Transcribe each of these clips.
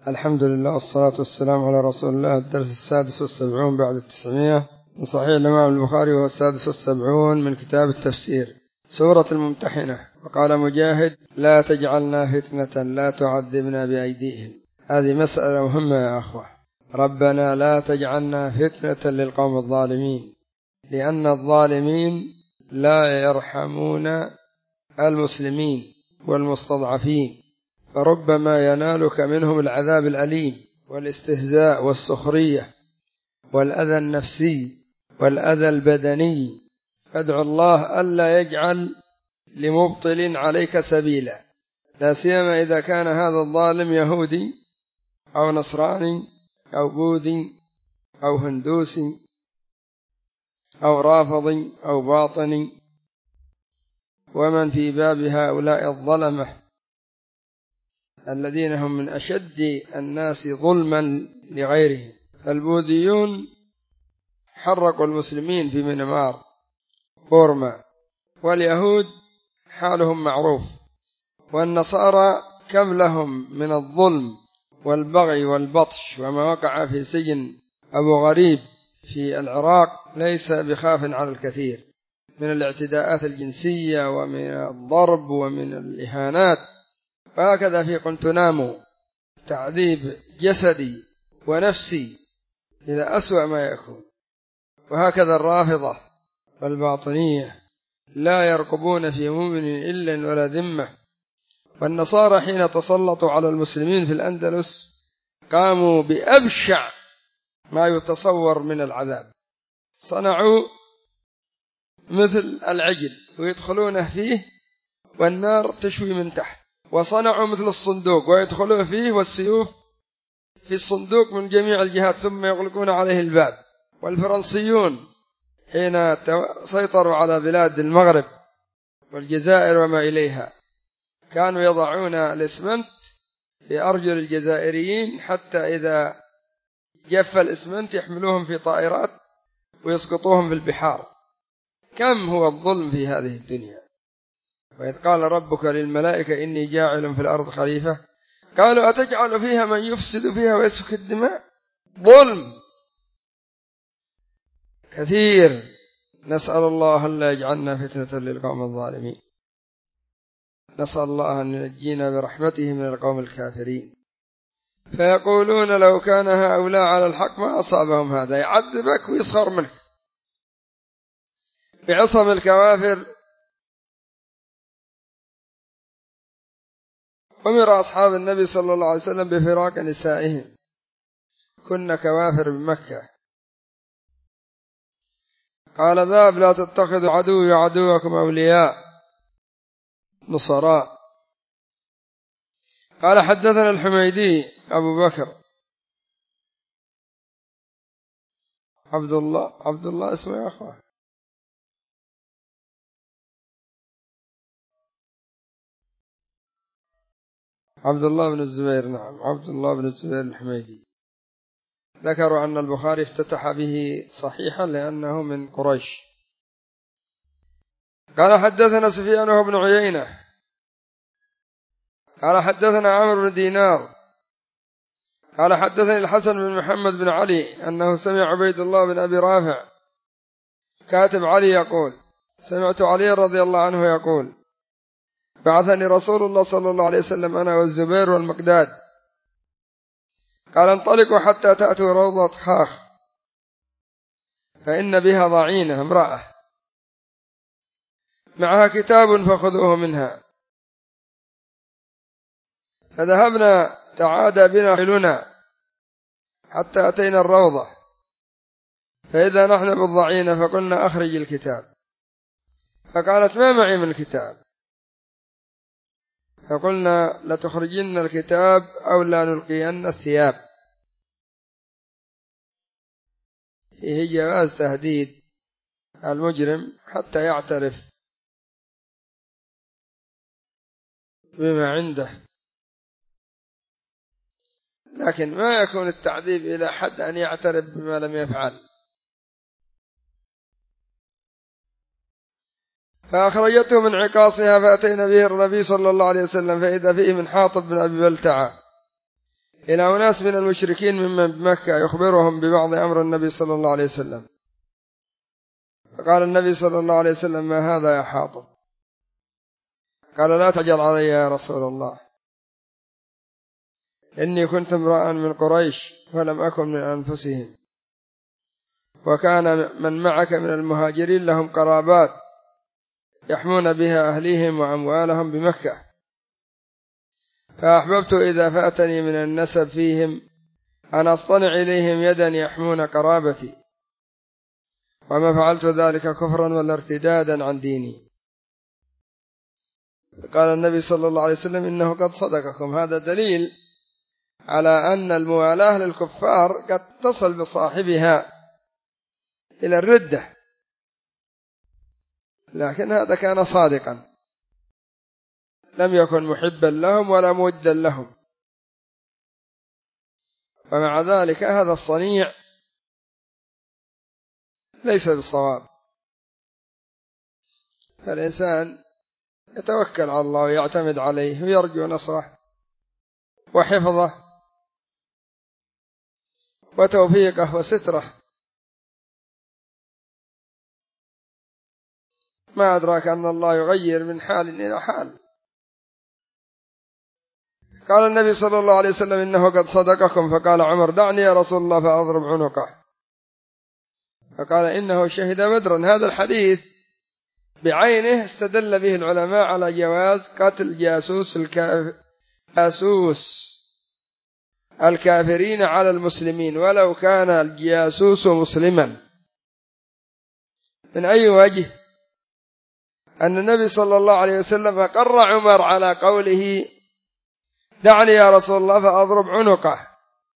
الحمد لله والصلاة والسلام على رسول الله. الدرس 76 بعد 900 من صحيح الإمام البخاري، وهو 76 من كتاب التفسير، سورة الممتحنة. وقال مجاهد: لا تجعلنا فتنة لا تعذبنا بأيديهم. هذه مسألة مهمة يا أخوة. ربنا لا تجعلنا فتنة للقوم الظالمين، لأن الظالمين لا يرحمون المسلمين والمستضعفين، فربما ينالك منهم العذاب الأليم والاستهزاء والسخرية والأذى النفسي والأذى البدني. فادع الله ألا يجعل لمبطل عليك سبيلا، لا سيما إذا كان هذا الظالم يهودي أو نصراني أو بوذي أو هندوسي أو رافضي أو باطني، ومن في باب هؤلاء الظلمة الذين هم من أشد الناس ظلما لغيرهم. فالبوذيون حرقوا المسلمين في ميانمار بورما، واليهود حالهم معروف، والنصارى كم لهم من الظلم والبغي والبطش. وما وقع في سجن أبو غريب في العراق ليس بخاف على الكثير من الاعتداءات الجنسية ومن الضرب ومن الإهانات. وهكذا في قنتنامو تعذيب جسدي ونفسي إلى أسوأ ما يكون. وهكذا الرافضة والباطنية لا يرقبون في مؤمن إلا ولا ذمة. والنصارى حين تسلطوا على المسلمين في الأندلس قاموا بأبشع ما يتصور من العذاب. صنعوا مثل العجل ويدخلونه فيه والنار تشوي من تحت، وصنعوا مثل الصندوق ويدخلون فيه والسيوف في الصندوق من جميع الجهات ثم يغلقون عليه الباب. والفرنسيون حين سيطروا على بلاد المغرب والجزائر وما إليها كانوا يضعون الإسمنت في أرجل الجزائريين، حتى إذا جف الإسمنت يحملوهم في طائرات ويسقطوهم في البحار. كم هو الظلم في هذه الدنيا. وإذ قال ربك للملائكة إني جاعل في الأرض خليفة قالوا أتجعل فيها من يفسد فيها ويسفك الدماء. ظلم كثير. نسأل الله أن لا يجعلنا فتنة للقوم الظالمين. نسأل الله أن ينجينا برحمته من القوم الكافرين. فيقولون لو كان هؤلاء على الحق ما أصابهم هذا. يعذبك ويسخر منك. بعصم الكوافر أمر أصحاب النبي صلى الله عليه وسلم بفراق نسائهم، كن كوافر بمكة. قال باب لا تتخذوا عدوي وعدوكم أولياء نصراء. قال حدثنا الحميدي أبو بكر عبد الله اسمه يا أخوة عبد الله بن الزبير. نعم، عبد الله بن الزبير الحميدي. ذكروا أن البخاري افتتح به صحيحا لأنه من قريش. قال حدثنا سفيان بن عيينة قال حدثنا عمرو بن دينار قال حدثني الحسن بن محمد بن علي أنه سمع عبيد الله بن أبي رافع كاتب علي يقول: سمعت علي رضي الله عنه يقول: بعثني رسول الله صلى الله عليه وسلم أنا والزبير والمقداد، قال انطلقوا حتى تأتوا روضة خاخ فإن بها ضعينة امرأة معها كتاب فخذوه منها. فذهبنا تعادى بنا خيلنا حتى أتينا الروضة، فإذا نحن بالضعينة فقلنا أخرج الكتاب، فقالت ما معي من الكتاب، فقلنا لتخرجن الكتاب أو لا نلقين الثياب. فيه جواز تهديد المجرم حتى يعترف بما عنده، لكن ما يكون التعذيب إلى حد أن يعترف بما لم يفعل. فأخرجته من عقاصها فأتينا به النبي صلى الله عليه وسلم، فإذا فيه من حاطب بن أبي بلتعة إلى أناس من المشركين ممن بمكة يخبرهم ببعض أمر النبي صلى الله عليه وسلم. فقال النبي صلى الله عليه وسلم: ما هذا يا حاطب؟ قال: لا تعجل علي يا رسول الله، إني كنت امرأ من قريش فلم أكن من أنفسهم، وكان من معك من المهاجرين لهم قرابات يحمون بها أهليهم وأموالهم بمكة، فأحببت إذا فاتني من النسب فيهم أن أصطنع إليهم يدا يحمون قرابتي، وما فعلت ذلك كفرا ولا ارتدادا عن ديني. قال النبي صلى الله عليه وسلم: إنه قد صدقكم. هذا دليل على أن الموالاة للكفار قد تصل بصاحبها إلى الردة، لكن هذا كان صادقا، لم يكن محبا لهم ولا مودا لهم، ومع ذلك هذا الصنيع ليس بالصواب. فالإنسان يتوكل على الله ويعتمد عليه ويرجو نصره وحفظه وتوفيقه وستره. ما أدراك أن الله يغير من حال إلى حال. قال النبي صلى الله عليه وسلم: إنه قد صدقكم. فقال عمر: دعني يا رسول الله فأضرب عنقه. فقال: إنه شهد بدرا. هذا الحديث بعينه استدل به العلماء على جواز قتل جاسوس الكافرين على المسلمين ولو كان الجاسوس مسلما. من أي وجه؟ أن النبي صلى الله عليه وسلم أقر عمر على قوله: دعني يا رسول الله فأضرب عنقه،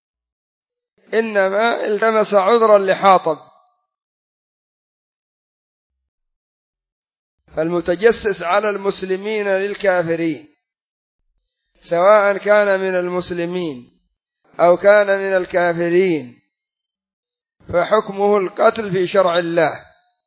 إنما التمس عذرا لحاطب. فالمتجسس على المسلمين للكافرين سواء كان من المسلمين أو كان من الكافرين فحكمه القتل في شرع الله.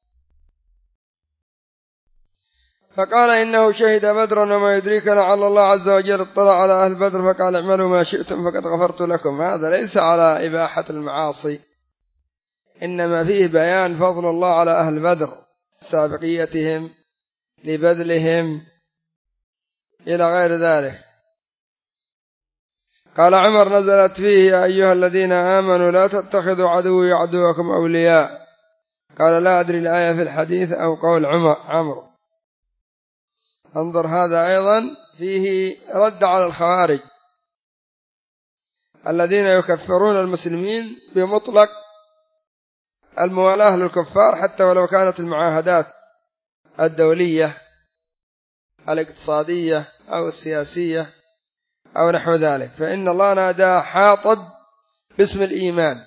فقال: إنه شهد بدرا وما يدريك لعل الله عز وجل اطلع على أهل بدر فقال: اعملوا ما شئتم فقد غفرت لكم. هذا ليس على إباحة المعاصي، إنما فيه بيان فضل الله على أهل بدر، سابقيتهم لبذلهم إلى غير ذلك. قال عمر: نزلت فيه: يا أيها الذين آمنوا لا تتخذوا عدوي وعدوكم أولياء. قال: لا أدري الآية في الحديث أو قول عمرو. انظر، هذا أيضا فيه رد على الخوارج الذين يكفرون المسلمين بمطلق الموالاة للكفار حتى ولو كانت المعاهدات الدولية الاقتصادية أو السياسية أو نحو ذلك. فإن الله نادى حاطب باسم الإيمان،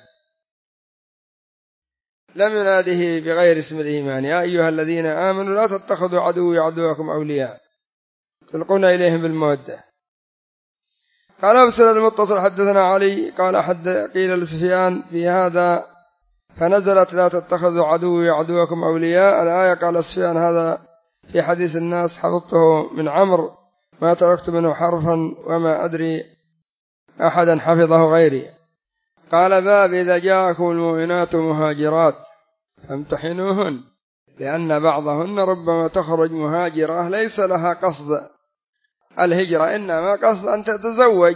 لم يناده بغير اسم الإيمان: يا أيها الذين آمنوا لا تتخذوا عدوي وعدوكم أولياء تلقون إليهم بالمودة. قال أبسل المتصل: حدثنا علي قال قيل لسفيان في هذا فنزلت: لا تتخذوا عدوي وعدوكم أولياء. الآية. قال سفيان: هذا في حديث الناس حفظته من عمرو ما تركت منه حرفا وما أدري أحدا حفظه غيري. قال: باب إذا جاءكم المؤمنات مهاجرات فامتحنوهن، لأن بعضهن ربما تخرج مهاجرة ليس لها قصد الهجرة، إنما قصد أن تتزوج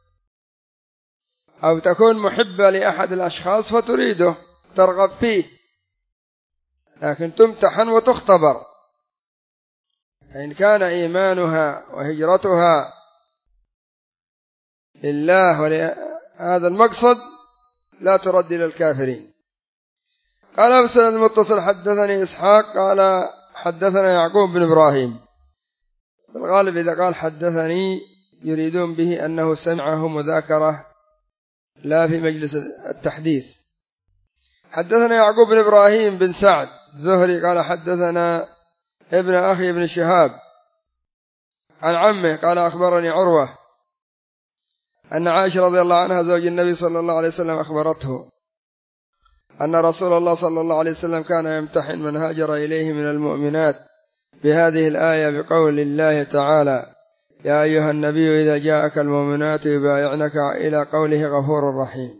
أو تكون محبة لأحد الأشخاص فتريده ترغب فيه، لكن تمتحن وتختبر. فإن كان إيمانها وهجرتها لله ولهذا المقصد لا ترد إلى الكافرين. قال أبسل المتصل: حدثني إسحاق قال حدثنا يعقوب بن إبراهيم. الغالب إذا قال حدثني يريدون به أنه سمعه مذاكرة لا في مجلس التحديث. حدثنا يعقوب بن إبراهيم بن سعد زهري قال حدثنا ابن أخي ابن شهاب عن عمه قال أخبرني عروة أن عائشة رضي الله عنها زوج النبي صلى الله عليه وسلم أخبرته أن رسول الله صلى الله عليه وسلم كان يمتحن من هاجر إليه من المؤمنات بهذه الآية بقول الله تعالى: يا أيها النبي إذا جاءك المؤمنات يبايعنك إلى قوله غفور رحيم،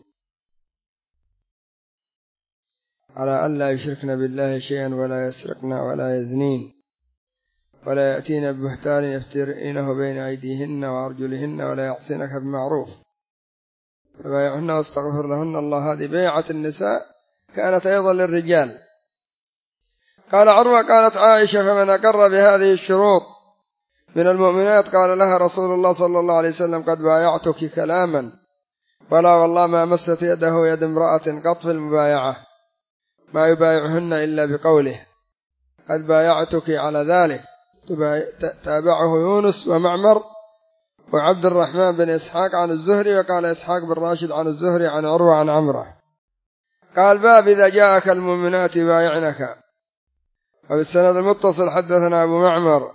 على أن لا يشركن بالله شيئا ولا يسرقن ولا يزنين ولا يأتين ببهتان يفترئنه بين أيديهن وأرجلهن ولا يعصينك بمعروف فبايعهن واستغفر لهن الله. هذه بيعة النساء كانت أيضا للرجال. قال عروة قالت عائشة فمن أقر بهذه الشروط من المؤمنات قال لها رسول الله صلى الله عليه وسلم قد بايعتك كلاما ولا والله ما مست يده يد امرأة قط في المبايعة ما يبايعهن إلا بقوله قد بايعتك على ذلك. تابعه يونس ومعمر وعبد الرحمن بن إسحاق عن الزهري، وقال إسحاق بن راشد عن الزهري عن عروة عن عمره. قال باب إذا جاءك المؤمنات يبايعنك. وبالسند المتصل حدثنا أبو معمر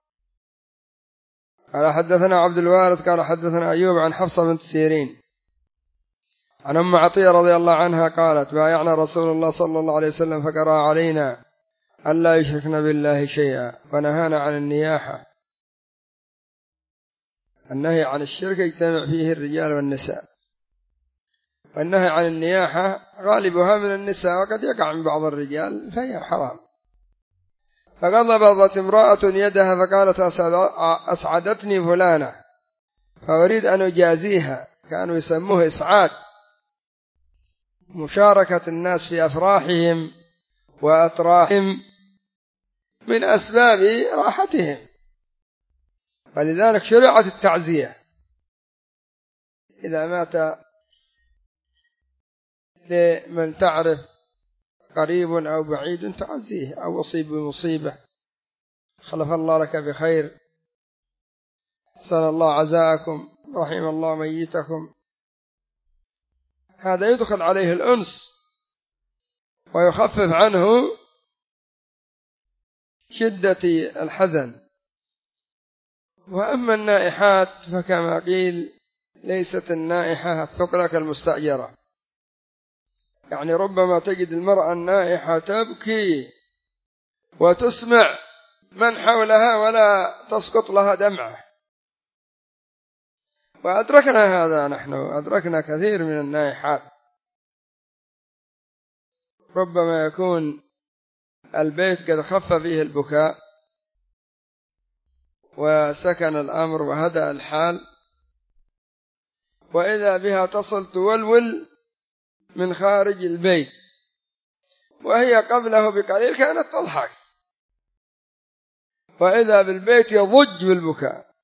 قال حدثنا عبد الوارث قال حدثنا أيوب عن حفصة بنت سيرين عن أم عطية رضي الله عنها قالت بايعنا رسول الله صلى الله عليه وسلم فقرأ علينا أن لا يشركن بالله شيئا ونهانا عن النياحة. النهي عن الشرك يجتمع فيه الرجال والنساء، والنهي عن النياحة غالبها من النساء وقد يقع من بعض الرجال فهي حرام. فقبضت امرأة يدها فقالت أسعدتني فلانة فأريد أن أجازيها. كانوا يسموه إسعاد، مشاركة الناس في أفراحهم وأتراحهم من أسباب راحتهم، ولذلك شرعت التعزية إذا مات لمن تعرف قريب أو بعيد تعزيه، أو أصيب بمصيبة خلف الله لك بخير، أحسن الله عزاءكم، رحم الله ميتكم. هذا يدخل عليه الأنس ويخفف عنه شدة الحزن. وأما النائحات فكما قيل ليست النائحة الثقلة كالمستأجرة، يعني ربما تجد المرأة النائحة تبكي وتسمع من حولها ولا تسقط لها دمعة، وأدركنا هذا، نحن أدركنا كثير من النائحات ربما يكون البيت قد خف فيه البكاء وسكن الأمر وهدأ الحال، وإذا بها تصل تولول من خارج البيت وهي قبله بقليل كانت تضحك، وإذا بالبيت يضج بالبكاء.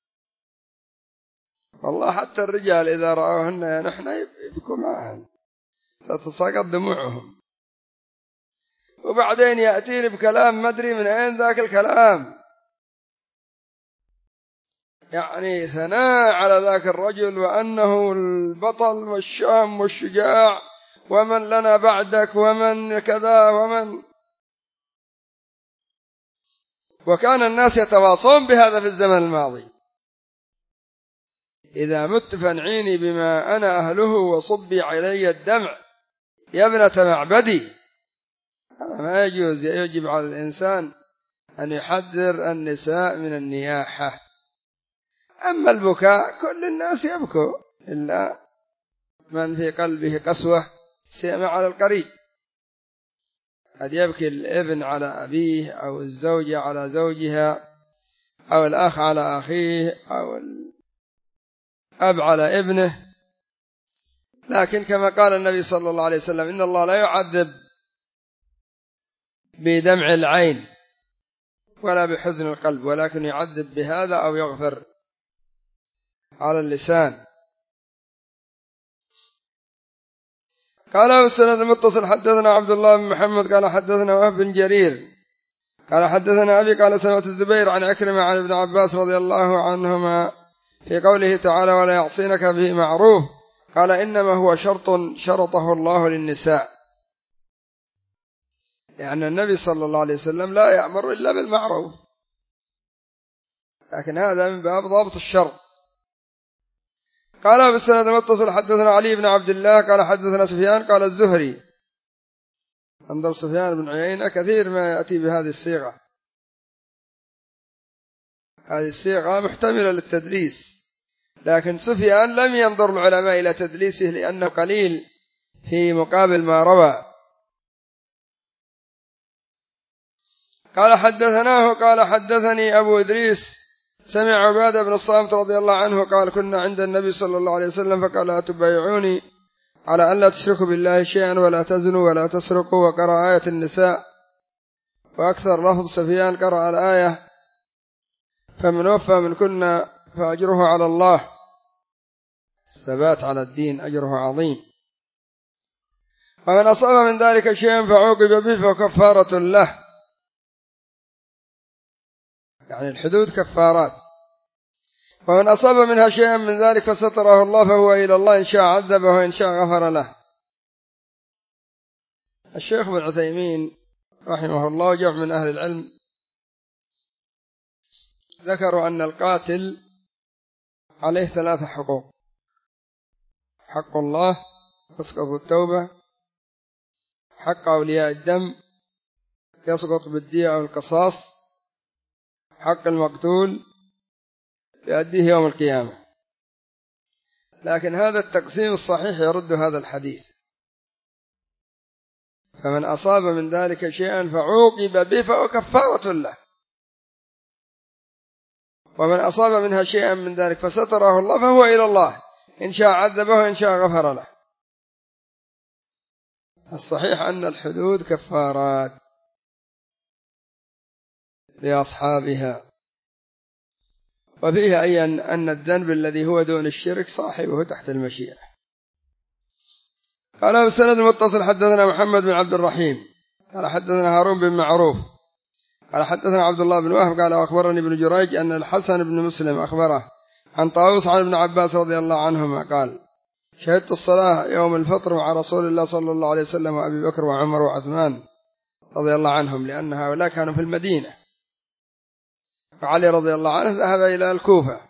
والله حتى الرجال إذا رأوهن نحن يبكوا معهن تتساقط دموعهم، وبعدين يأتين بكلام ما أدري من أين ذاك الكلام، يعني ثناء على ذاك الرجل وأنه البطل والشام والشجاع ومن لنا بعدك ومن كذا ومن. وكان الناس يتواصون بهذا في الزمن الماضي، إذا مت فانعيني بما أنا أهله وصبي علي الدمع يا ابنة معبدي. هذا ما يجوز، يجب على الإنسان أن يحذر النساء من النياحة. أما البكاء كل الناس يبكوا إلا من في قلبه قسوة سيما على القريب، قد يبكي الابن على أبيه أو الزوجة على زوجها أو الأخ على أخيه أو الأب على ابنه، لكن كما قال النبي صلى الله عليه وسلم إن الله لا يعذب بدمع العين ولا بحزن القلب ولكن يعذب بهذا أو يغفر على اللسان. قال السند المتصل حدثنا عبد الله بن محمد قال حدثنا وهب بن جرير قال حدثنا أبي قال سمعت الزبير عن عكرمة عن ابن عباس رضي الله عنهما في قوله تعالى ولا يعصينك به معروف، قال إنما هو شرط شرطه الله للنساء، لأن النبي صلى الله عليه وسلم لا يأمر إلا بالمعروف، لكن هذا من باب ضابط الشرط. قال بالسند المتصل حدثنا علي بن عبد الله قال حدثنا سفيان قال الزهري، عند سفيان بن عيينة كثير ما يأتي بهذه الصيغة، هذه الصيغة محتملة للتدليس، لكن سفيان لم ينظر العلماء إلى تدليسه لأنه قليل في مقابل ما روى. قال حدثناه قال حدثني أبو إدريس سمع عبادة بن الصامت رضي الله عنه قال كنا عند النبي صلى الله عليه وسلم فقال لا تبايعوني على أن لا تشركوا بالله شيئا ولا تزنوا ولا تسرقوا، وقرأ آية النساء، وأكثر لفظ سفيان قرأ الآية فمن وفى من كنا فأجره على الله، الثبات على الدين أجره عظيم. ومن أصاب من ذلك شيئا فعوقب به فكفارة له، يعني الحدود كفارات. ومن أصاب منها شيئا من ذلك فستره الله فهو إلى الله، إن شاء عذبه وإن شاء غفر له. الشيخ ابن عثيمين رحمه الله جمع من أهل العلم ذكروا أن القاتل عليه 3 حقوق: حق الله تسقط بالتوبة، حق أولياء الدم يسقط بالدية أو القصاص، حق المقتول يؤديه يوم القيامة. لكن هذا التقسيم الصحيح يرد هذا الحديث، فمن أصاب من ذلك شيئا فعوقب به فهو كفارة له، ومن أصاب منها شيئا من ذلك فستره الله فهو إلى الله، إن شاء عذبه وإن شاء غفر له. الصحيح أن الحدود كفارات لأصحابها. وفيه أيضا أن الذنب الذي هو دون الشرك صاحبه تحت المشيئة. قال بالسند المتصل حدثنا محمد بن عبد الرحيم قال حدثنا هارون بن معروف قال حدثنا عبد الله بن وهب قال أخبرني ابن جريج أن الحسن بن مسلم أخبره عن طاووس عن ابن عباس رضي الله عنهما قال شهدت الصلاة يوم الفطر مع رسول الله صلى الله عليه وسلم وأبي بكر وعمر وعثمان رضي الله عنهم، لأن هؤلاء كانوا في المدينة، وعلي رضي الله عنه ذهب إلى الكوفة،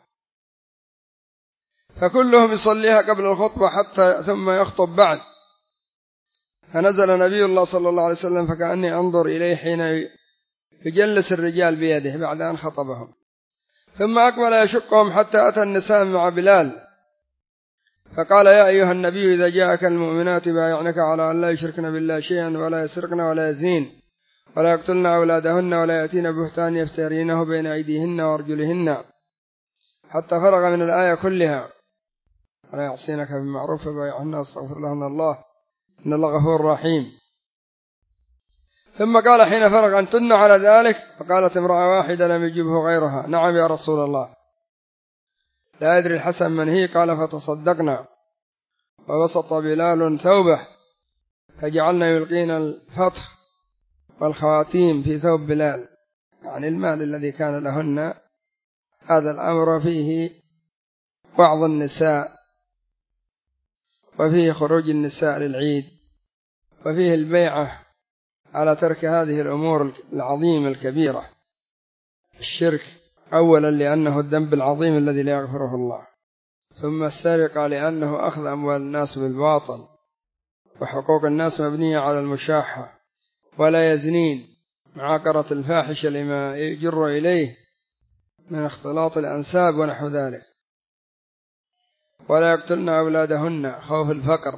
فكلهم يصليها قبل الخطبة حتى ثم يخطب بعد. فنزل نبي الله صلى الله عليه وسلم فكأني أنظر إليه حين يجلس الرجال بيده بعد أن خطبهم، ثم أقبل يشقهم حتى أتى النساء مع بلال فقال يا أيها النبي إذا جاءك المؤمنات بايعنك على أن لا يشركن بالله شيئا ولا يسرقن ولا يزنين ولا يقتلن أولادهن ولا يأتين بهتان يفترينه بين أيديهن وأرجلهن حتى فرغ من الآية كلها ولا يعصينك بالمعروف فبايعهن واستغفر لهن الله إن الله غفور رحيم. ثم قال حين فرغ أنتن على ذلك؟ فقالت امرأة واحدة لم يجبه غيرها نعم يا رسول الله. لا يدري الحسن من هي؟ قال فتصدقنا. وبسط بلال ثوبه فجعلنا يلقين الفطخ والخواتيم في ثوب بلال، يعني المال الذي كان لهن. هذا الأمر فيه وعظ النساء، وفيه خروج النساء للعيد، وفيه البيعة على ترك هذه الأمور العظيمة الكبيرة، الشرك أولا لأنه الذنب العظيم الذي لا يغفره الله، ثم السرقة لأنه أخذ أموال الناس بالباطل، وحقوق الناس مبنية على المشاحة، ولا يزنين معاقرة الفاحشة لما يجر إليه من اختلاط الأنساب ونحو ذلك، ولا يقتلن أولادهن خوف الفقر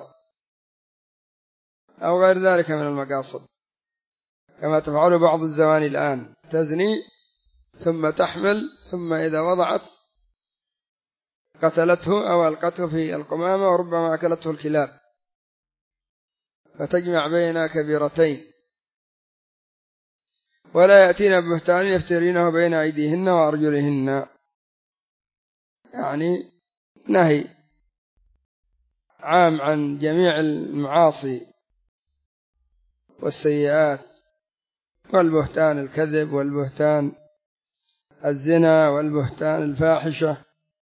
أو غير ذلك من المقاصد، كما تفعل بعض الزواني الآن، تزني ثم تحمل ثم إذا وضعت قتلته أو ألقته في القمامة وربما أكلته الكلاب، فتجمع بين كبيرتين. ولا يأتين ببهتان يفترينه بين أيديهن وأرجلهن، يعني نهي عام عن جميع المعاصي والسيئات، والبهتان الكذب والبهتان الزنا والبهتان الفاحشة